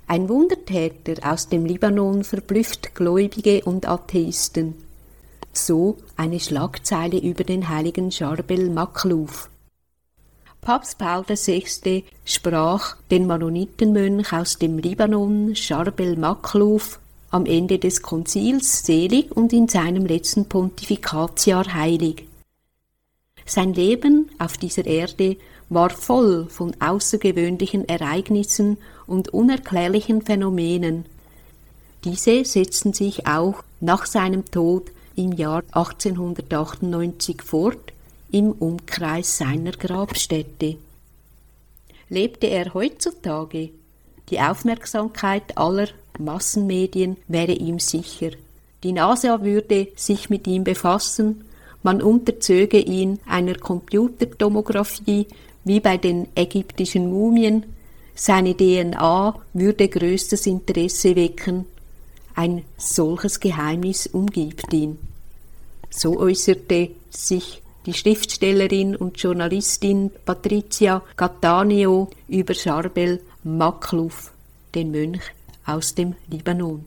Ein Wundertäter aus dem Libanon verblüfft Gläubige und Atheisten. So eine Schlagzeile über den heiligen Charbel Makhlouf. Papst Paul VI. Sprach den Mennonitenmönch aus dem Libanon, Charbel Makhlouf, am Ende des Konzils selig und in seinem letzten Pontifikatsjahr heilig. Sein Leben auf dieser Erde war voll von außergewöhnlichen Ereignissen und unerklärlichen Phänomenen. Diese setzten sich auch nach seinem Tod im Jahr 1898 fort, im Umkreis seiner Grabstätte. Lebte er heutzutage, die Aufmerksamkeit aller Massenmedien wäre ihm sicher. Die NASA würde sich mit ihm befassen, man unterzöge ihn einer Computertomographie wie bei den ägyptischen Mumien, seine DNA würde größtes Interesse wecken. Ein solches Geheimnis umgibt ihn. So äußerte sich die Schriftstellerin und Journalistin Patricia Cattaneo über Charbel Makhlouf, den Mönch aus dem Libanon.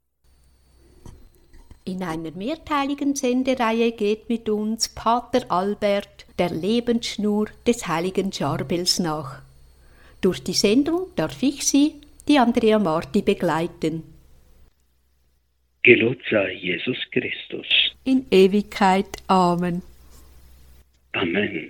In einer mehrteiligen Sendereihe geht mit uns Pater Albert der Lebensschnur des heiligen Charbels nach. Durch die Sendung darf ich Sie, die Andrea Marti, begleiten. Gelobt sei Jesus Christus. In Ewigkeit. Amen. Amen.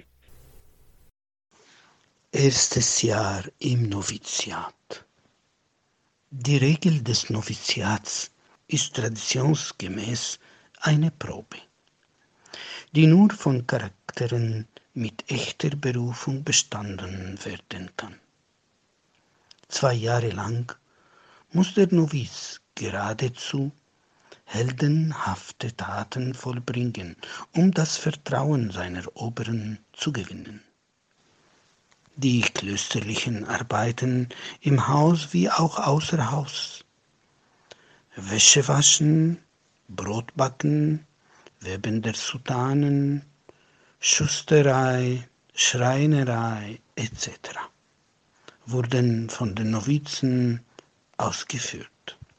Erstes Jahr im Noviziat. Die Regel des Noviziats ist traditionsgemäß eine Probe, die nur von Charakteren mit echter Berufung bestanden werden kann. 2 Jahre lang muss der Noviz geradezu heldenhafte Taten vollbringen, um das Vertrauen seiner Oberen zu gewinnen. Die klösterlichen Arbeiten im Haus wie auch außer Haus, Wäsche waschen, Brot backen, Weben der Soutanen, Schusterei, Schreinerei etc. wurden von den Novizen ausgeführt.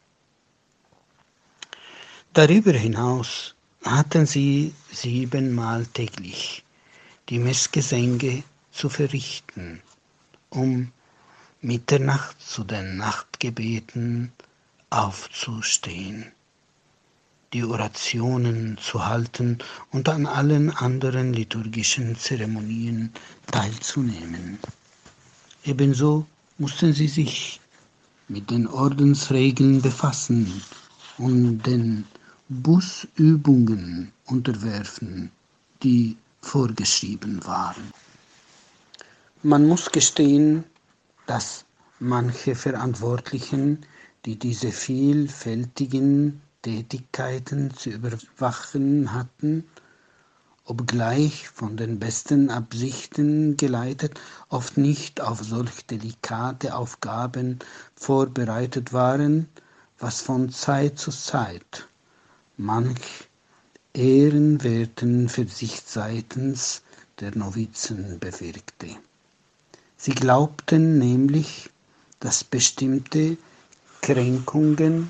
Darüber hinaus hatten sie 7-mal täglich die Messgesänge zu verrichten, um Mitternacht zu den Nachtgebeten aufzustehen, die Orationen zu halten und an allen anderen liturgischen Zeremonien teilzunehmen. Ebenso mussten sie sich mit den Ordensregeln befassen und den Bußübungen unterwerfen, die vorgeschrieben waren. Man muss gestehen, dass manche Verantwortlichen, die diese vielfältigen Tätigkeiten zu überwachen hatten, obgleich von den besten Absichten geleitet, oft nicht auf solch delikate Aufgaben vorbereitet waren, was von Zeit zu Zeit manch ehrenwerten Versicht seitens der Novizen bewirkte. Sie glaubten nämlich, dass bestimmte Kränkungen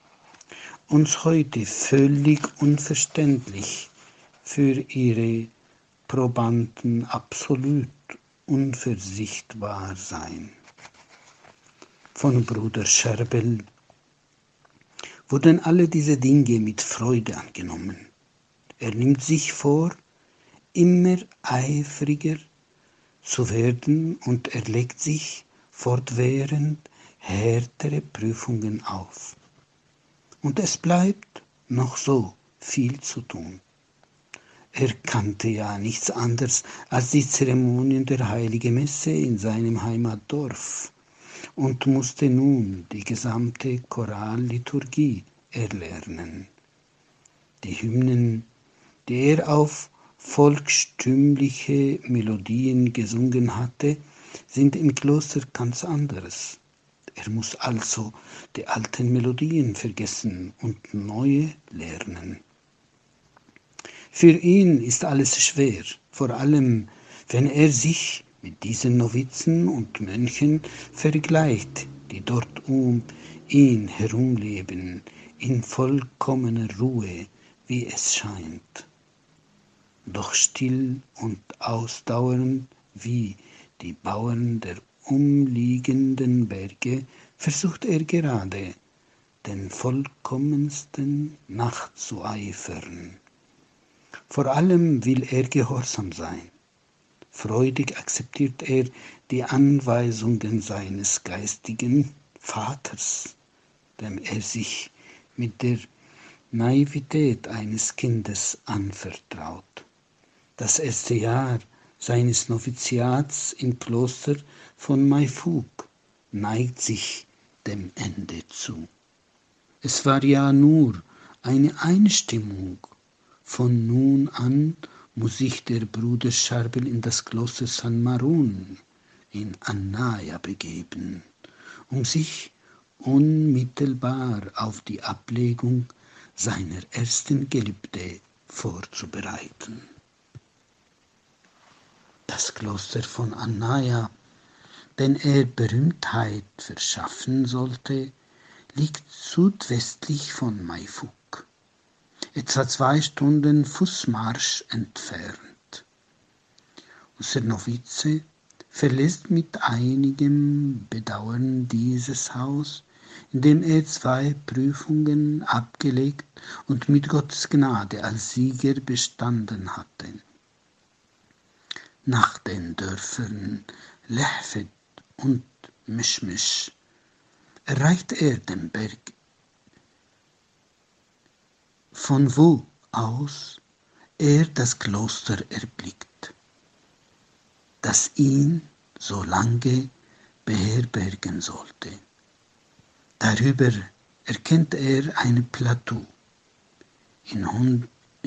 uns heute völlig unverständlich für ihre Probanden absolut unversichtbar seien. Von Bruder Charbel wurden alle diese Dinge mit Freude angenommen. Er nimmt sich vor, immer eifriger zu werden und er legt sich fortwährend härtere Prüfungen auf. Und es bleibt noch so viel zu tun. Er kannte ja nichts anderes als die Zeremonien der Heiligen Messe in seinem Heimatdorf und musste nun die gesamte Choralliturgie erlernen. Die Hymnen, die er auf volkstümliche Melodien gesungen hatte, sind im Kloster ganz anderes. Er muss also die alten Melodien vergessen und neue lernen. Für ihn ist alles schwer, vor allem wenn er sich mit diesen Novizen und Mönchen vergleicht, die dort um ihn herumleben, in vollkommener Ruhe, wie es scheint. Doch still und ausdauernd wie die Bauern der umliegenden Berge versucht er gerade, den vollkommensten nachzueifern. Vor allem will er gehorsam sein. Freudig akzeptiert er die Anweisungen seines geistigen Vaters, dem er sich mit der Naivität eines Kindes anvertraut. Das erste Jahr seines Noviziats im Kloster von Maifug neigt sich dem Ende zu. Es war ja nur eine Einstimmung. Von nun an muss sich der Bruder Charbel in das Kloster San Maron in Annaya begeben, um sich unmittelbar auf die Ablegung seiner ersten Gelübde vorzubereiten. Das Kloster von Annaya, dem er Berühmtheit verschaffen sollte, liegt südwestlich von Maifug, etwa 2 Stunden Fußmarsch entfernt. Unser Novize verlässt mit einigem Bedauern dieses Haus, in dem er 2 Prüfungen abgelegt und mit Gottes Gnade als Sieger bestanden hatte. Nach den Dörfern Lehfed und Mischmisch erreicht er den Berg, von wo aus er das Kloster erblickt, das ihn so lange beherbergen sollte. Darüber erkennt er ein Plateau in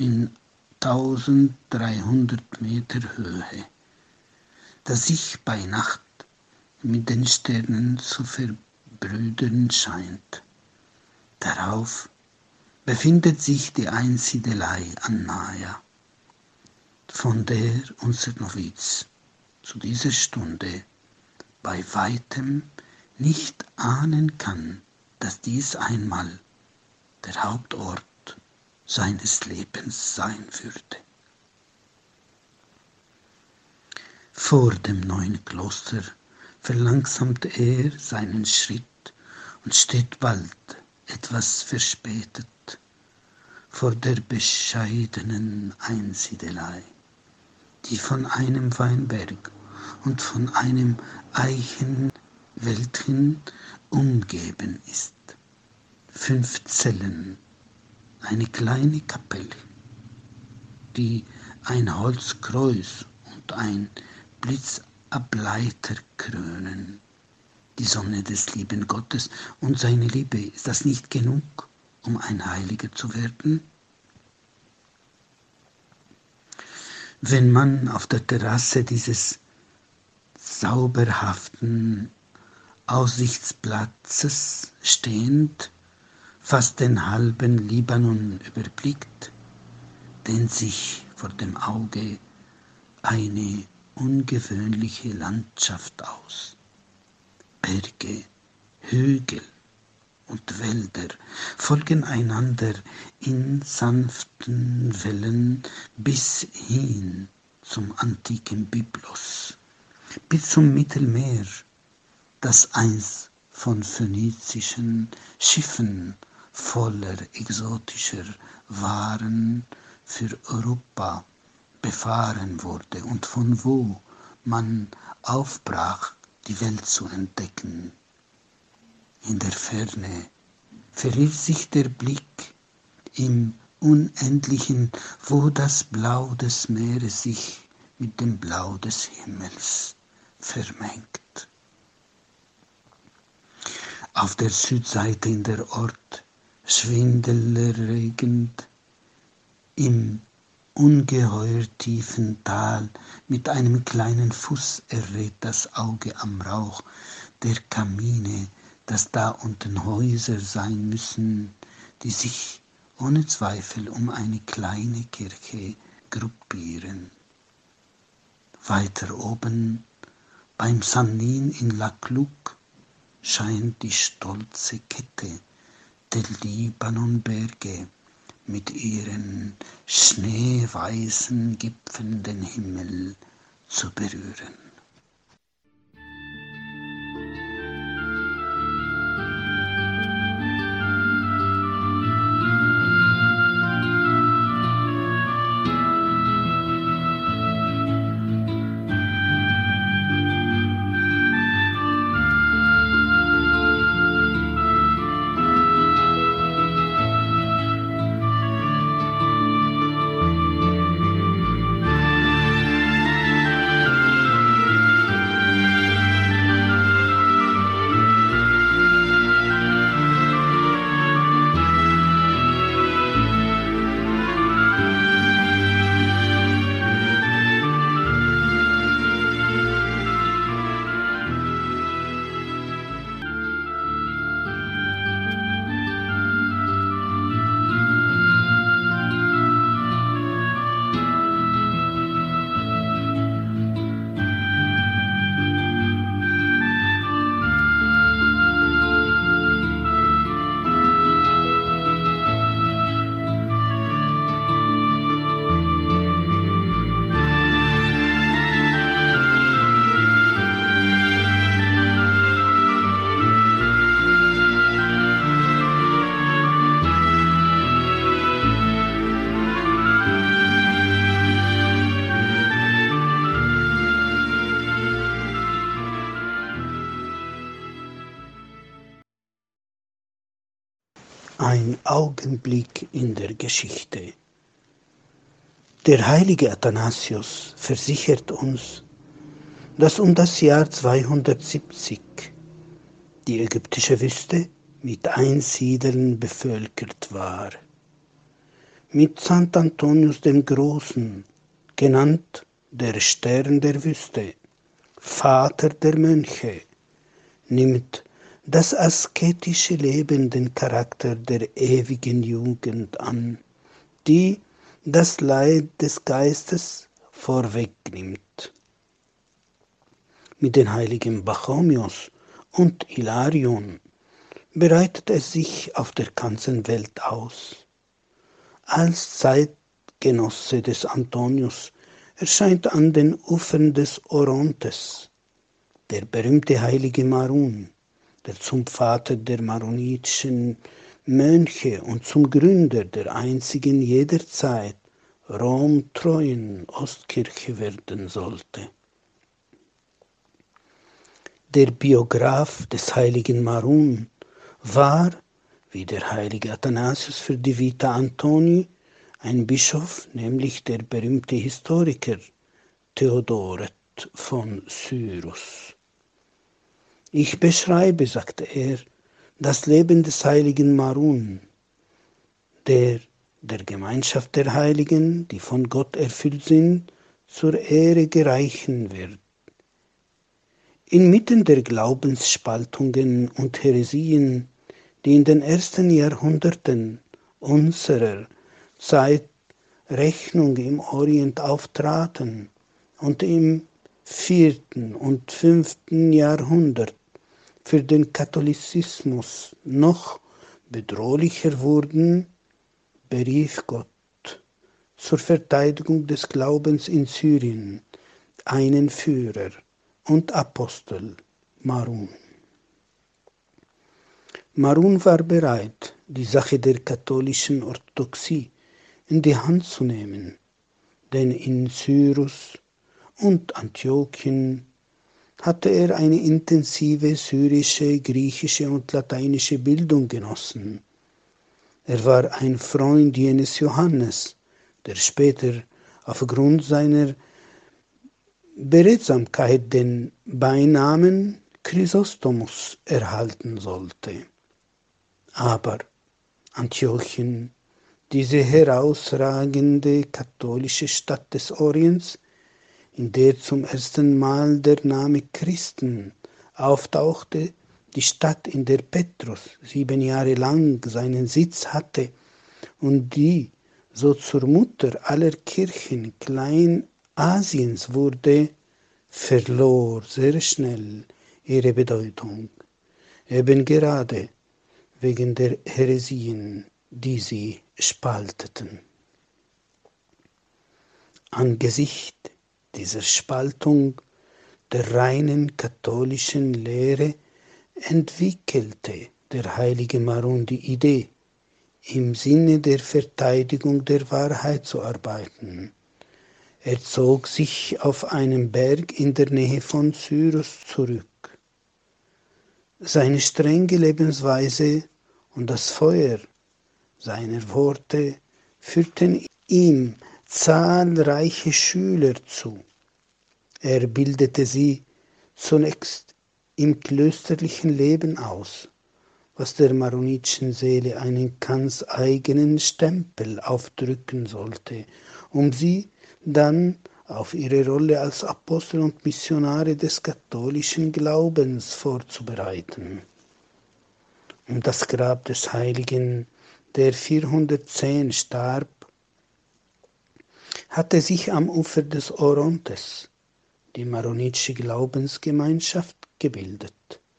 1300 Meter Höhe, das sich bei Nacht mit den Sternen zu verbrüdern scheint. Darauf befindet sich die Einsiedelei Annaya, von der unser Noviz zu dieser Stunde bei weitem nicht ahnen kann, dass dies einmal der Hauptort seines Lebens sein würde. Vor dem neuen Kloster verlangsamt er seinen Schritt und steht bald, etwas verspätet, vor der bescheidenen Einsiedelei, die von einem Weinberg und von einem Eichenwäldchen umgeben ist. 5 Zellen, eine kleine Kapelle, die ein Holzkreuz und ein Blitzableiter krönen. Die Sonne des lieben Gottes und seine Liebe, ist das nicht genug, um ein Heiliger zu werden? Wenn man auf der Terrasse dieses zauberhaften Aussichtsplatzes stehend fast den halben Libanon überblickt, dehnt sich vor dem Auge eine ungewöhnliche Landschaft aus. Berge, Hügel und Wälder folgen einander in sanften Wellen bis hin zum antiken Byblos, bis zum Mittelmeer, das einst von phönizischen Schiffen voller exotischer Waren für Europa befahren wurde und von wo man aufbrach, die Welt zu entdecken. In der Ferne verliert sich der Blick im Unendlichen, wo das Blau des Meeres sich mit dem Blau des Himmels vermengt. Auf der Südseite in der Ort schwindelerregend im ungeheuer tiefen Tal mit einem kleinen Fuß errät das Auge am Rauch der Kamine, dass da unten Häuser sein müssen, die sich ohne Zweifel um eine kleine Kirche gruppieren. Weiter oben beim Sannin in Lacluc scheint die stolze Kette der Libanonberge mit ihren schneeweißen Gipfeln den Himmel zu berühren. Ein Augenblick in der Geschichte. Der heilige Athanasius versichert uns, dass um das Jahr 270 die ägyptische Wüste mit Einsiedlern bevölkert war. Mit St. Antonius dem Großen, genannt der Stern der Wüste, Vater der Mönche, nimmt das asketische Leben den Charakter der ewigen Jugend an, die das Leid des Geistes vorwegnimmt. Mit den heiligen Pachomius und Hilarion breitet es sich auf der ganzen Welt aus. Als Zeitgenosse des Antonius erscheint an den Ufern des Orontes der berühmte heilige Marun, der zum Vater der maronitischen Mönche und zum Gründer der einzigen jederzeit romtreuen Ostkirche werden sollte. Der Biograph des heiligen Marun war, wie der heilige Athanasius für die Vita Antonii, ein Bischof, nämlich der berühmte Historiker Theodoret von Cyrus. Ich beschreibe, sagte er, das Leben des heiligen Marun, der Gemeinschaft der Heiligen, die von Gott erfüllt sind, zur Ehre gereichen wird. Inmitten der Glaubensspaltungen und Häresien, die in den ersten Jahrhunderten unserer Zeitrechnung im Orient auftraten und im 4. und 5. Jahrhundert für den Katholizismus noch bedrohlicher wurden, berief Gott zur Verteidigung des Glaubens in Syrien einen Führer und Apostel, Marun. Marun war bereit, die Sache der katholischen Orthodoxie in die Hand zu nehmen, denn in Cyrus und Antiochien hatte er eine intensive syrische, griechische und lateinische Bildung genossen. Er war ein Freund jenes Johannes, der später aufgrund seiner Beredsamkeit den Beinamen Chrysostomus erhalten sollte. Aber Antiochien, diese herausragende katholische Stadt des Orients, in der zum ersten Mal der Name Christen auftauchte, die Stadt, in der Petrus 7 Jahre lang seinen Sitz hatte und die so zur Mutter aller Kirchen Kleinasiens wurde, verlor sehr schnell ihre Bedeutung. eben gerade wegen der Häresien, die sie spalteten. Angesichts dieser Spaltung der reinen katholischen Lehre entwickelte der heilige Maron die Idee, im Sinne der Verteidigung der Wahrheit zu arbeiten. Er zog sich auf einen Berg in der Nähe von Syros zurück. Seine strenge Lebensweise und das Feuer seiner Worte führten ihm zahlreiche Schüler zu. Er bildete sie zunächst im klösterlichen Leben aus, was der maronitischen Seele einen ganz eigenen Stempel aufdrücken sollte, um sie dann auf ihre Rolle als Apostel und Missionare des katholischen Glaubens vorzubereiten. Um das Grab des Heiligen, der 410 starb, hatte sich am Ufer des Orontes die maronitische Glaubensgemeinschaft gebildet.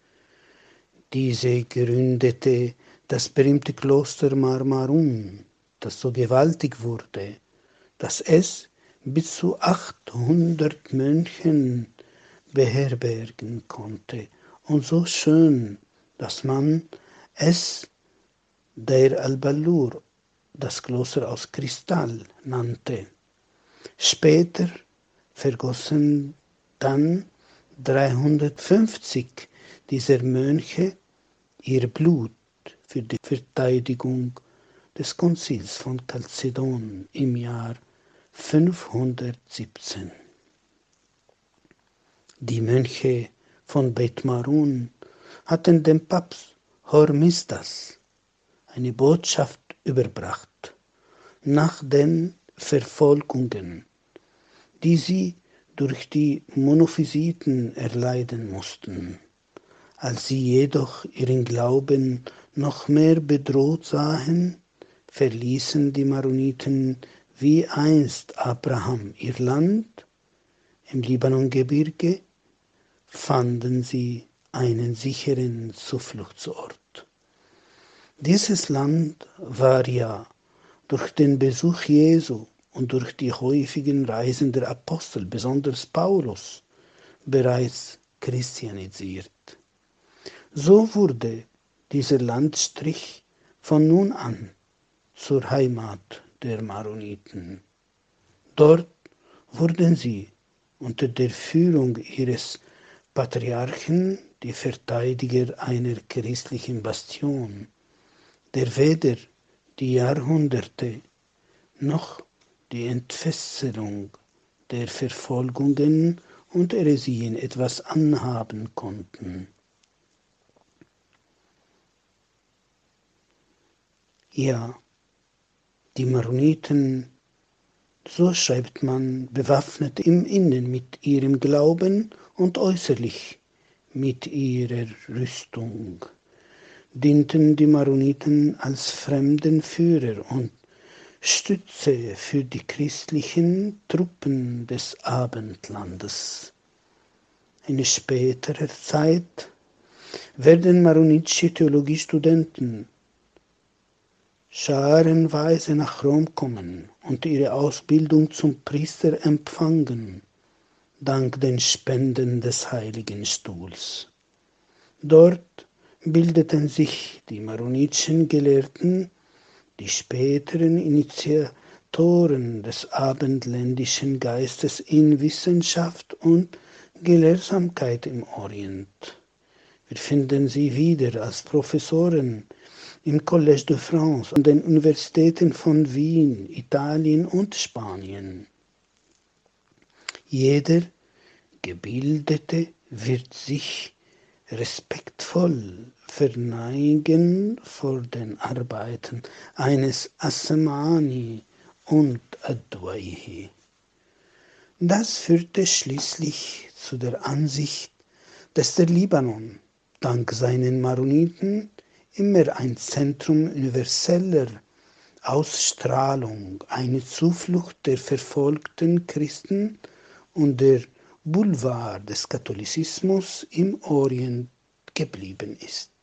Diese gründete das berühmte Kloster Marmarum, das so gewaltig wurde, dass es bis zu 800 Mönchen beherbergen konnte und so schön, dass man es Deir al-Ballur, das Kloster aus Kristall, nannte. Später vergossen dann 350 dieser Mönche ihr Blut für die Verteidigung des Konzils von Chalcedon im Jahr 517. Die Mönche von Beit Marun hatten dem Papst Hormisdas eine Botschaft überbracht nach den Verfolgungen, die sie durch die Monophysiten erleiden mussten. Als sie jedoch ihren Glauben noch mehr bedroht sahen, verließen die Maroniten wie einst Abraham ihr Land. Im Libanongebirge fanden sie einen sicheren Zufluchtsort. Dieses Land war ja durch den Besuch Jesu und durch die häufigen Reisen der Apostel, besonders Paulus, bereits christianisiert. So wurde dieser Landstrich von nun an zur Heimat der Maroniten. Dort wurden sie unter der Führung ihres Patriarchen die Verteidiger einer christlichen Bastion, der weder die Jahrhunderte noch die Entfesselung der Verfolgungen und Häresien etwas anhaben konnten. Ja, die Maroniten, so schreibt man, bewaffnet im Innen mit ihrem Glauben und äußerlich mit ihrer Rüstung, dienten die Maroniten als Fremdenführer und Stütze für die christlichen Truppen des Abendlandes. In späterer Zeit werden maronitische Theologiestudenten scharenweise nach Rom kommen und ihre Ausbildung zum Priester empfangen, dank den Spenden des Heiligen Stuhls. Dort bildeten sich die maronitischen Gelehrten, die späteren Initiatoren des abendländischen Geistes in Wissenschaft und Gelehrsamkeit im Orient. Wir finden sie wieder als Professoren im Collège de France an den Universitäten von Wien, Italien und Spanien. Jeder Gebildete wird sich respektvoll verneigen vor den Arbeiten eines Asmani und Adwaihi. Das führte schließlich zu der Ansicht, dass der Libanon dank seinen Maroniten immer ein Zentrum universeller Ausstrahlung, eine Zuflucht der verfolgten Christen und der Boulevard des Katholizismus im Orient geblieben ist.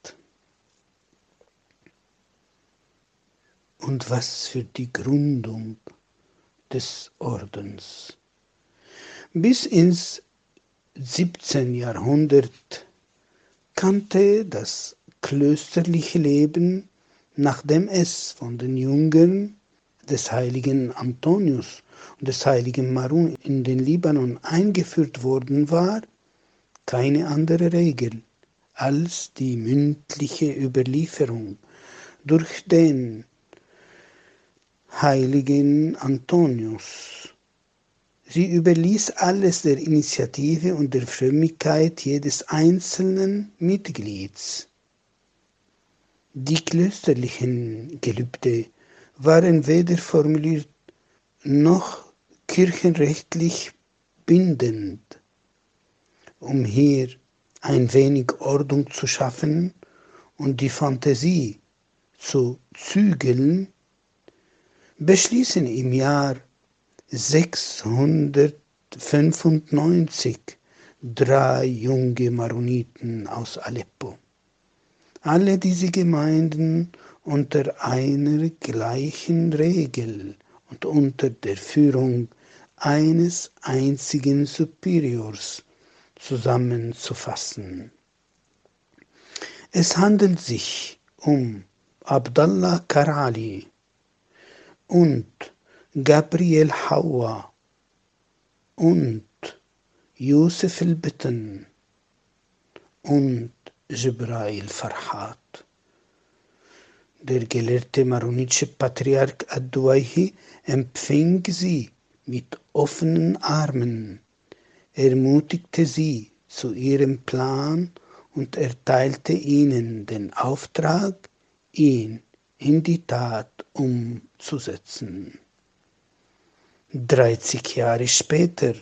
und was für die Gründung des Ordens. Bis ins 17. Jahrhundert kannte das klösterliche Leben, nachdem es von den Jüngern des heiligen Antonius und des heiligen Marun in den Libanon eingeführt worden war, keine andere Regel als die mündliche Überlieferung durch den heiligen Antonius. Sie überließ alles der Initiative und der Frömmigkeit jedes einzelnen Mitglieds. Die klösterlichen Gelübde waren weder formuliert noch kirchenrechtlich bindend. Um hier ein wenig Ordnung zu schaffen und die Fantasie zu zügeln, beschließen im Jahr 695 3 junge Maroniten aus Aleppo. Alle diese Gemeinden unter einer gleichen Regel und unter der Führung eines einzigen Superiors zusammenzufassen. Es handelt sich um Abdallah Karali und Gabriel Hawa und Yusuf al-Bitten und Jibrail Farhat. Der gelehrte maronitische Patriarch ad-Duwayhi empfing sie mit offenen Armen, ermutigte sie zu ihrem Plan und erteilte ihnen den Auftrag, ihn in die Tat umzusetzen. 30 Jahre später,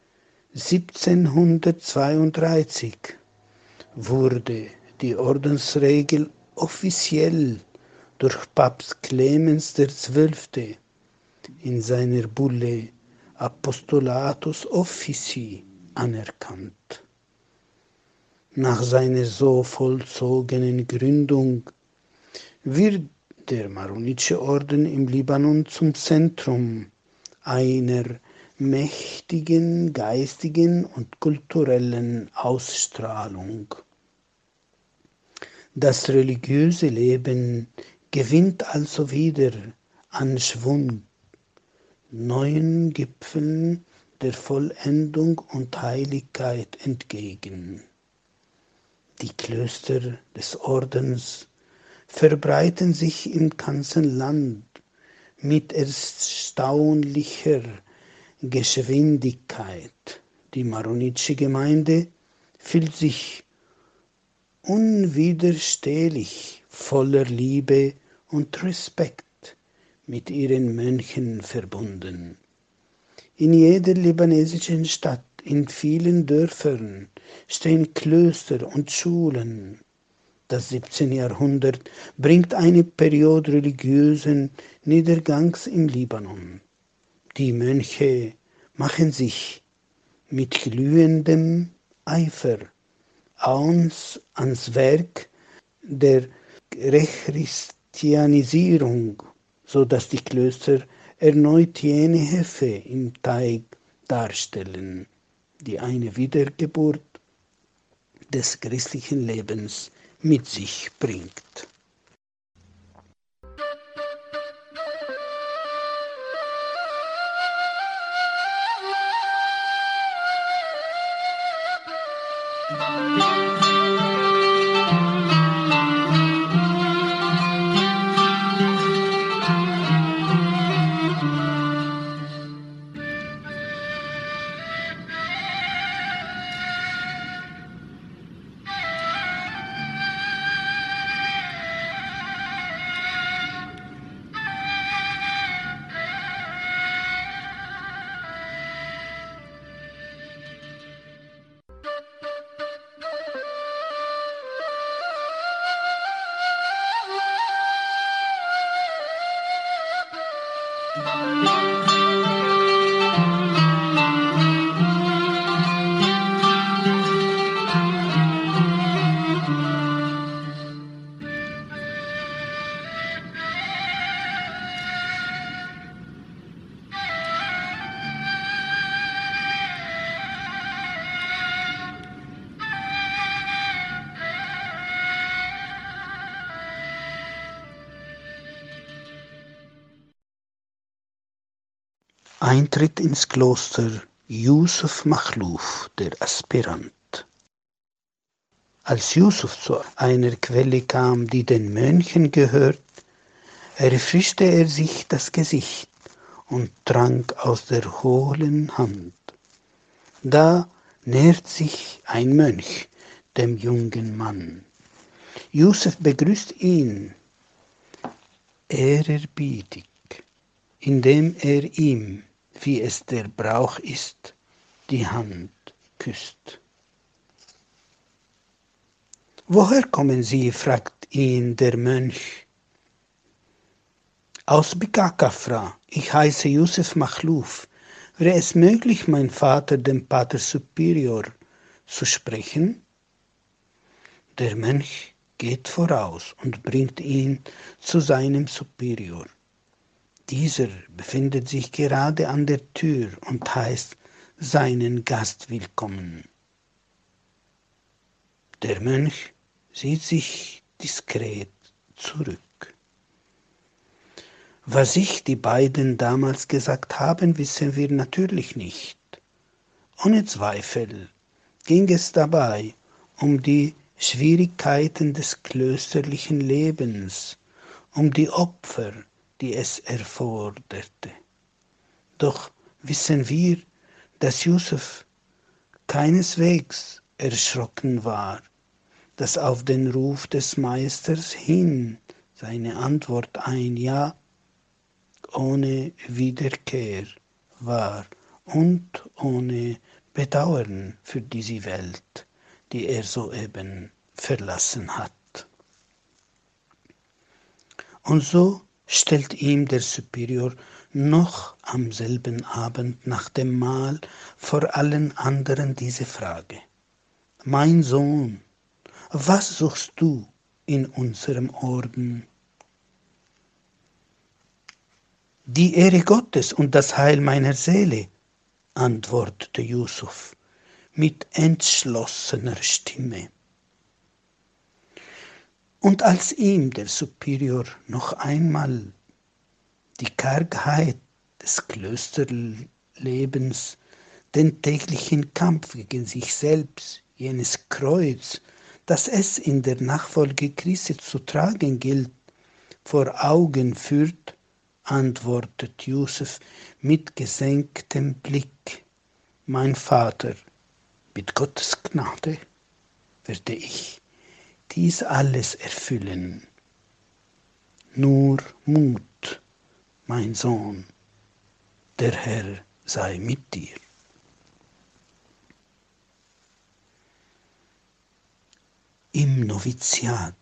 1732, wurde die Ordensregel offiziell durch Papst Clemens XII. In seiner Bulle Apostolatus Officii anerkannt. Nach seiner so vollzogenen Gründung wird der maronitische Orden im Libanon zum Zentrum einer mächtigen geistigen und kulturellen Ausstrahlung. Das religiöse Leben gewinnt also wieder an Schwung, neuen Gipfeln der Vollendung und Heiligkeit entgegen. Die Klöster des Ordens verbreiten sich im ganzen Land mit erstaunlicher Geschwindigkeit. Die maronitische Gemeinde fühlt sich unwiderstehlich voller Liebe und Respekt mit ihren Mönchen verbunden. In jeder libanesischen Stadt, in vielen Dörfern stehen Klöster und Schulen. Das 17. Jahrhundert bringt eine Periode religiösen Niedergangs im Libanon. Die Mönche machen sich mit glühendem Eifer ans Werk der Rechristianisierung, sodass die Klöster erneut jene Hefe im Teig darstellen, die eine Wiedergeburt des christlichen Lebens mit sich bringt. Eintritt ins Kloster Yusuf Makhlouf, der Aspirant. Als Yusuf zu einer Quelle kam, die den Mönchen gehört, erfrischte er sich das Gesicht und trank aus der hohlen Hand. Da nähert sich ein Mönch dem jungen Mann. Yusuf begrüßt ihn ehrerbietig, indem er ihm, wie es der Brauch ist, die Hand küsst. »Woher kommen Sie?« fragt ihn der Mönch. »Aus Begakafra. Ich heiße Yusuf Makhlouf. Wäre es möglich, mein Vater, dem Pater Superior, zu sprechen?« Der Mönch geht voraus und bringt ihn zu seinem Superior. Dieser befindet sich gerade an der Tür und heißt seinen Gast willkommen. Der Mönch zieht sich diskret zurück. Was sich die beiden damals gesagt haben, wissen wir natürlich nicht. Ohne Zweifel ging es dabei um die Schwierigkeiten des klösterlichen Lebens, um die Opfer, die es erforderte. Doch wissen wir, dass Yusuf keineswegs erschrocken war, dass auf den Ruf des Meisters hin seine Antwort ein Ja ohne Wiederkehr war und ohne Bedauern für diese Welt, die er soeben verlassen hat. Und so stellt ihm der Superior noch am selben Abend nach dem Mahl vor allen anderen diese Frage: »Mein Sohn, was suchst du in unserem Orden?« »Die Ehre Gottes und das Heil meiner Seele«, antwortete Yusuf mit entschlossener Stimme. Und als ihm der Superior noch einmal die Kargheit des Klösterlebens, den täglichen Kampf gegen sich selbst, jenes Kreuz, das es in der Nachfolge Christi zu tragen gilt, vor Augen führt, antwortet Yusuf mit gesenktem Blick: »Mein Vater, mit Gottes Gnade werde ich dies alles erfüllen. Nur Mut, mein Sohn, der Herr sei mit dir.« Im Noviziat.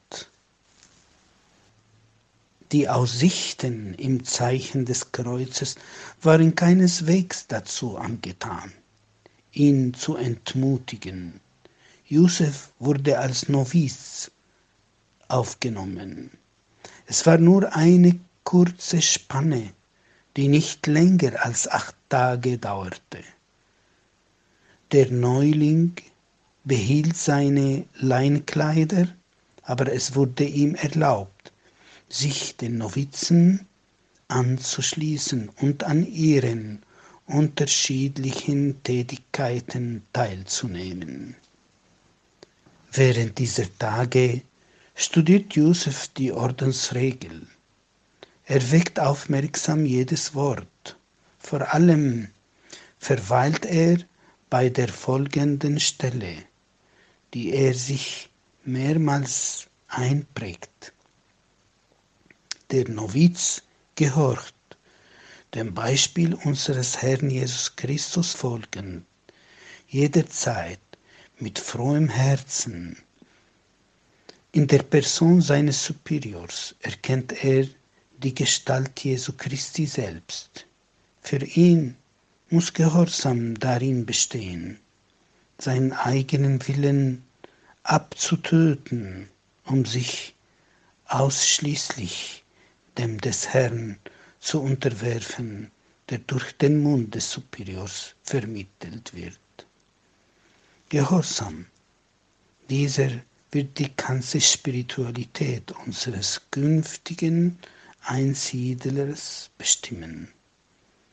Die Aussichten im Zeichen des Kreuzes waren keineswegs dazu angetan, ihn zu entmutigen. Yusuf wurde als Noviz aufgenommen. Es war nur eine kurze Spanne, die nicht länger als 8 Tage dauerte. Der Neuling behielt seine Leinkleider, aber es wurde ihm erlaubt, sich den Novizen anzuschließen und an ihren unterschiedlichen Tätigkeiten teilzunehmen. Während dieser Tage studiert Yusuf die Ordensregel. Er weckt aufmerksam jedes Wort. Vor allem verweilt er bei der folgenden Stelle, die er sich mehrmals einprägt. Der Noviz gehorcht, dem Beispiel unseres Herrn Jesus Christus folgend, jederzeit mit frohem Herzen. In der Person seines Superiors erkennt er die Gestalt Jesu Christi selbst. Für ihn muss Gehorsam darin bestehen, seinen eigenen Willen abzutöten, um sich ausschließlich dem des Herrn zu unterwerfen, der durch den Mund des Superiors vermittelt wird. Gehorsam, dieser wird die ganze Spiritualität unseres künftigen Einsiedlers bestimmen.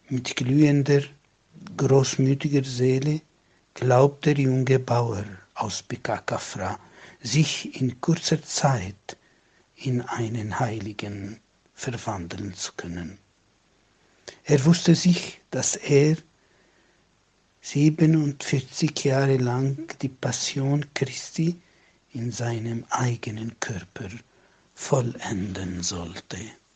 Mit glühender, großmütiger Seele glaubt der junge Bauer aus Bekakafra, sich in kurzer Zeit in einen Heiligen verwandeln zu können. Er wusste sich, dass er 47 Jahre lang die Passion Christi in seinem eigenen Körper vollenden sollte.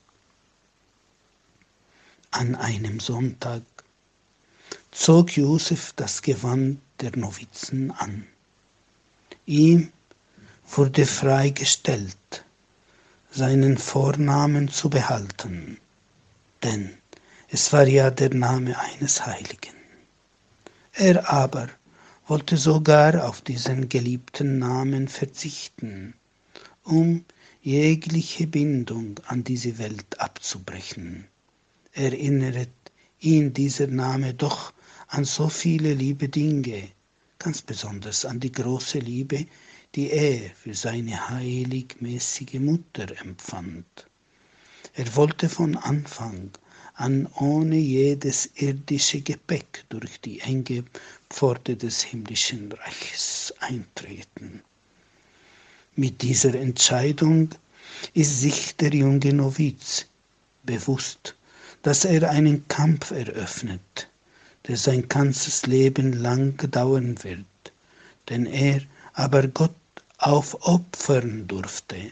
An einem Sonntag zog Josef das Gewand der Novizen an. Ihm wurde freigestellt, seinen Vornamen zu behalten, denn es war ja der Name eines Heiligen. Er aber wollte sogar auf diesen geliebten Namen verzichten, um jegliche Bindung an diese Welt abzubrechen. Erinnert ihn dieser Name doch an so viele liebe Dinge, ganz besonders an die große Liebe, die er für seine heiligmäßige Mutter empfand. Er wollte von Anfang an ohne jedes irdische Gepäck durch die enge Pforte des himmlischen Reiches eintreten. Mit dieser Entscheidung ist sich der junge Noviz bewusst, dass er einen Kampf eröffnet, der sein ganzes Leben lang dauern wird, den er aber Gott aufopfern durfte.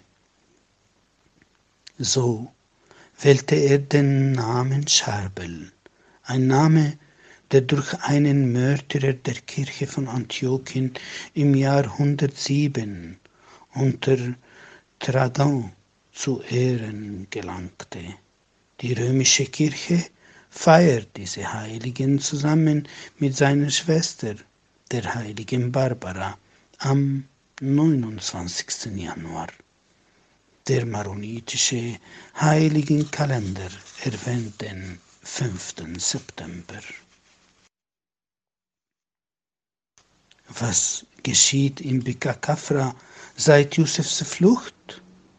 So wählte er den Namen Charbel, ein Name, der durch einen Märtyrer der Kirche von Antiochien im Jahr 107 unter Trajan zu Ehren gelangte. Die römische Kirche feiert diese Heiligen zusammen mit seiner Schwester, der heiligen Barbara, am 29. Januar. Der maronitische Heiligenkalender erwähnt den 5. September. Was geschieht in Bekakafra seit Josefs Flucht?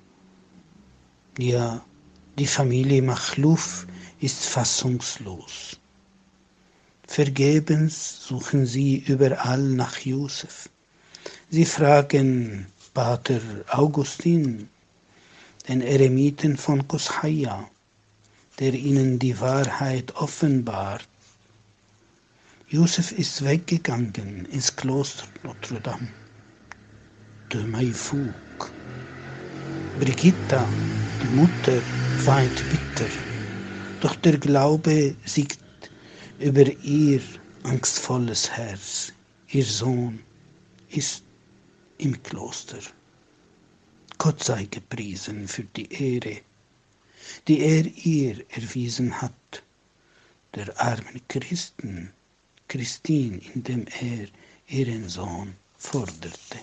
Ja, die Familie Machluf ist fassungslos. Vergebens suchen sie überall nach Josef. Sie fragen Pater Augustin, den Eremiten von Koshaia, der ihnen die Wahrheit offenbart. Josef ist weggegangen ins Kloster Notre Dame de Maifug. Brigitta, die Mutter, weint bitter, doch der Glaube siegt über ihr angstvolles Herz. Ihr Sohn ist im Kloster. Gott sei gepriesen für die Ehre, die er ihr erwiesen hat, der armen Christine, indem er ihren Sohn forderte.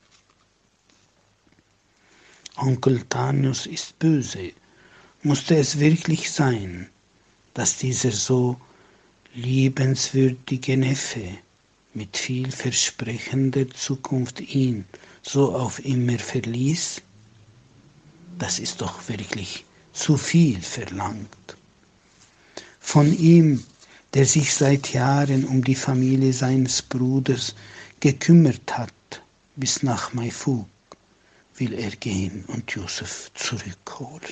Onkel Tanius ist böse. Musste es wirklich sein, dass dieser so liebenswürdige Neffe mit vielversprechender Zukunft ihn so auf immer verließ? Das ist doch wirklich zu viel verlangt. Von ihm, der sich seit Jahren um die Familie seines Bruders gekümmert hat, bis nach Maifug, will er gehen und Josef zurückholen.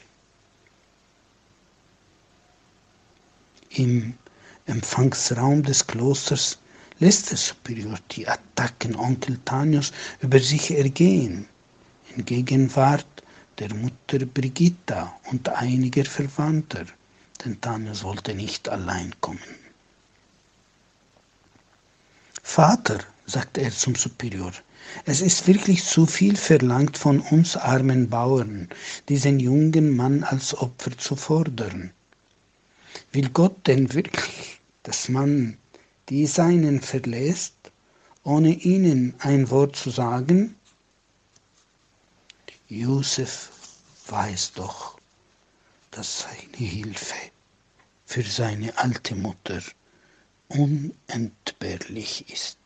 Im Empfangsraum des Klosters lässt der Superior die Attacken Onkel Tanius über sich ergehen, in Gegenwart der Mutter Brigitta und einiger Verwandter, denn Tanius wollte nicht allein kommen. Vater, sagt er zum Superior, es ist wirklich zu viel verlangt von uns armen Bauern, diesen jungen Mann als Opfer zu fordern. Will Gott denn wirklich, dass man die Seinen verlässt, ohne ihnen ein Wort zu sagen? Josef weiß doch, dass seine Hilfe für seine alte Mutter unentbehrlich ist.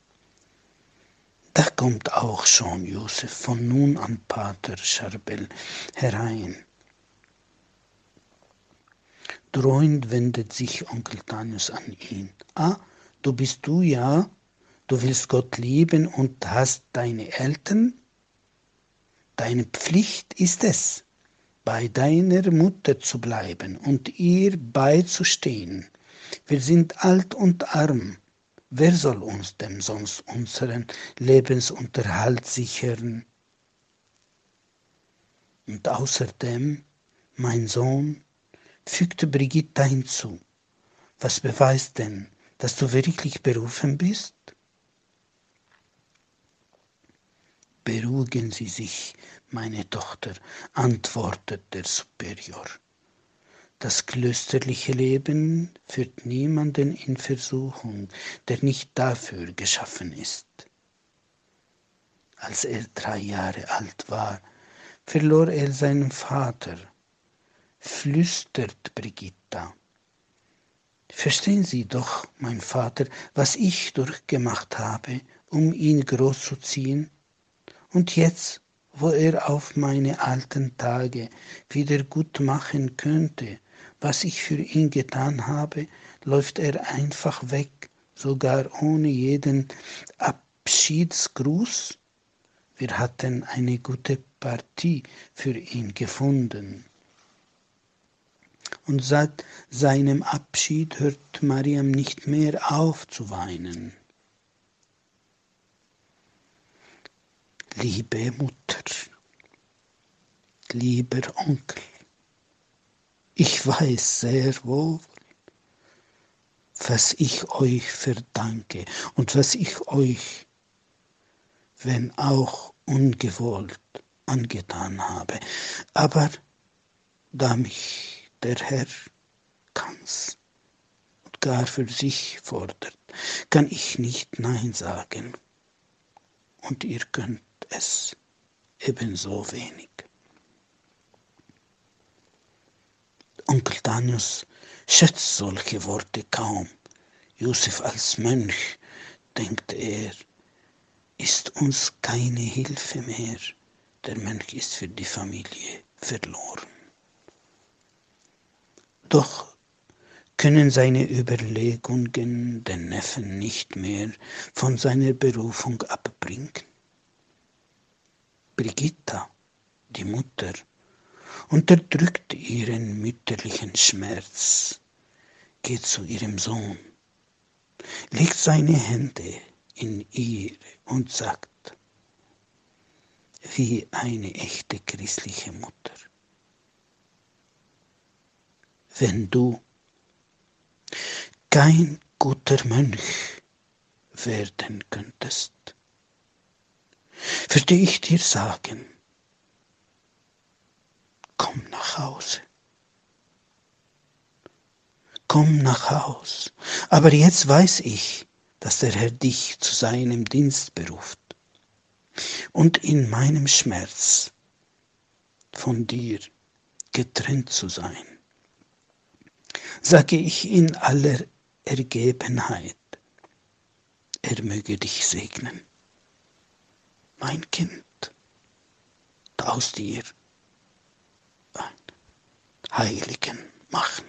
Da kommt auch schon Josef von nun an Pater Charbel herein. Drohend wendet sich Onkel Tanius an ihn. Ah, du bist du, ja? Du willst Gott lieben und hast deine Eltern? Deine Pflicht ist es, bei deiner Mutter zu bleiben und ihr beizustehen. Wir sind alt und arm. Wer soll uns denn sonst unseren Lebensunterhalt sichern? Und außerdem, mein Sohn, fügte Brigitta hinzu, was beweist denn, dass du wirklich berufen bist? Beruhigen Sie sich, meine Tochter, antwortet der Superior. Das klösterliche Leben führt niemanden in Versuchung, der nicht dafür geschaffen ist. Als er 3 Jahre alt war, verlor er seinen Vater, flüstert Brigitta. Verstehen Sie doch, mein Vater, was ich durchgemacht habe, um ihn großzuziehen? Und jetzt, wo er auf meine alten Tage wieder gut machen könnte, was ich für ihn getan habe, läuft er einfach weg, sogar ohne jeden Abschiedsgruß. Wir hatten eine gute Partie für ihn gefunden. Und seit seinem Abschied hört Mariam nicht mehr auf zu weinen. Liebe Mutter, lieber Onkel, ich weiß sehr wohl, was ich euch verdanke und was ich euch, wenn auch ungewollt, angetan habe. Aber da mich der Herr ganz und gar für sich fordert, kann ich nicht Nein sagen. Und ihr könnt es ebenso wenig. Onkel Tanius schätzt solche Worte kaum. Josef als Mönch, denkt er, ist uns keine Hilfe mehr. Der Mönch ist für die Familie verloren. Doch können seine Überlegungen den Neffen nicht mehr von seiner Berufung abbringen. Brigitta, die Mutter, unterdrückt ihren mütterlichen Schmerz, geht zu ihrem Sohn, legt seine Hände in ihre und sagt, wie eine echte christliche Mutter: Wenn du kein guter Mönch werden könntest, würde ich dir sagen, komm nach Hause. Komm nach Haus. Aber jetzt weiß ich, dass der Herr dich zu seinem Dienst beruft. Und in meinem Schmerz von dir getrennt zu sein, sage ich in aller Ergebenheit, er möge dich segnen. Mein Kind, aus dir einen Heiligen machen.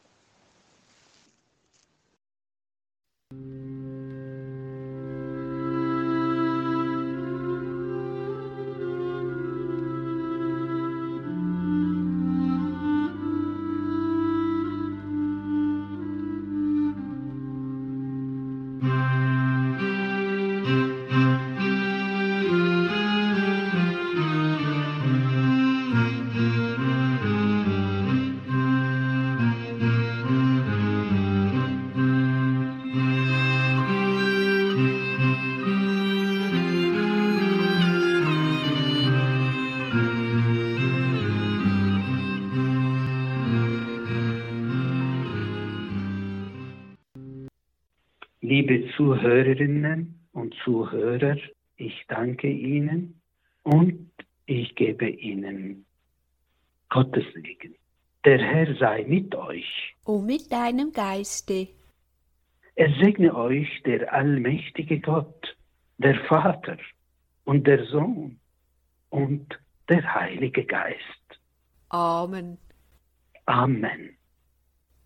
Liebe Zuhörerinnen und Zuhörer, ich danke Ihnen und ich gebe Ihnen Gottes Segen. Der Herr sei mit euch. Und mit deinem Geiste. Er segne euch der allmächtige Gott, der Vater und der Sohn und der Heilige Geist. Amen. Amen.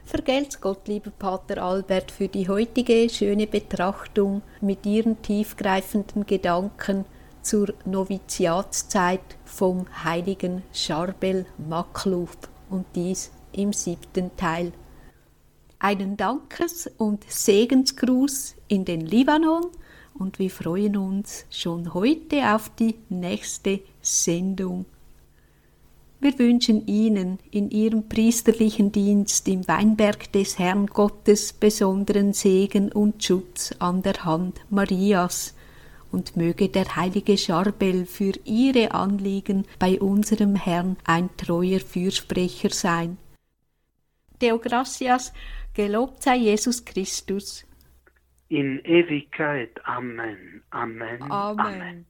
Vergelt's Gott, lieber Pater Albert, für die heutige schöne Betrachtung mit Ihren tiefgreifenden Gedanken zur Noviziatszeit vom heiligen Charbel Makhlouf und dies im 7. Teil. Einen Dankes- und Segensgruß in den Libanon und wir freuen uns schon heute auf die nächste Sendung. Wir wünschen Ihnen in Ihrem priesterlichen Dienst im Weinberg des Herrn Gottes besonderen Segen und Schutz an der Hand Marias und möge der heilige Charbel für Ihre Anliegen bei unserem Herrn ein treuer Fürsprecher sein. Deo gratias, gelobt sei Jesus Christus. In Ewigkeit. Amen. Amen. Amen.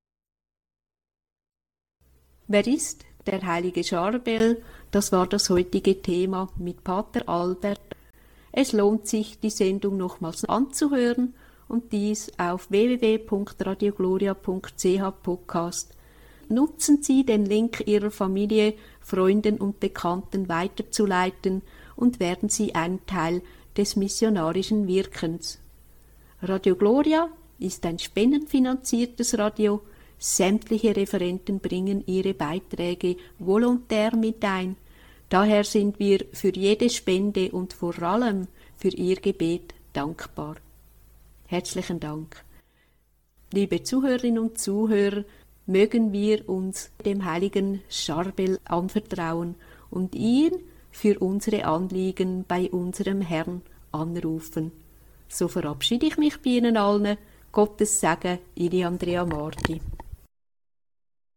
Wer ist der heilige Charbel? Das war das heutige Thema mit Pater Albert. Es lohnt sich, die Sendung nochmals anzuhören und dies auf www.radiogloria.ch Podcast. Nutzen Sie den Link Ihrer Familie, Freunden und Bekannten weiterzuleiten und werden Sie ein Teil des missionarischen Wirkens. Radio Gloria ist ein spendenfinanziertes Radio. Sämtliche Referenten bringen ihre Beiträge volontär mit ein. Daher sind wir für jede Spende und vor allem für Ihr Gebet dankbar. Herzlichen Dank. Liebe Zuhörerinnen und Zuhörer, mögen wir uns dem heiligen Charbel anvertrauen und ihn für unsere Anliegen bei unserem Herrn anrufen. So verabschiede ich mich bei Ihnen allen. Gottes Segen, Ihre Andrea Marti.